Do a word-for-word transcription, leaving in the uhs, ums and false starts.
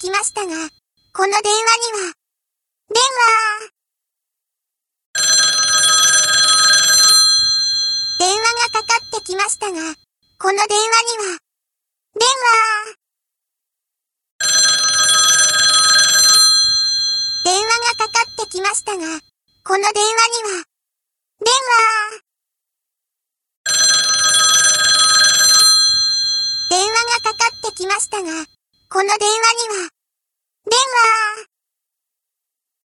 きましたが、この電話には、電話。電話がかかってきましたが、この電話には、電話。電話がかかってきましたが、この電話には、電話。電話がかかってきましたが、この電話には、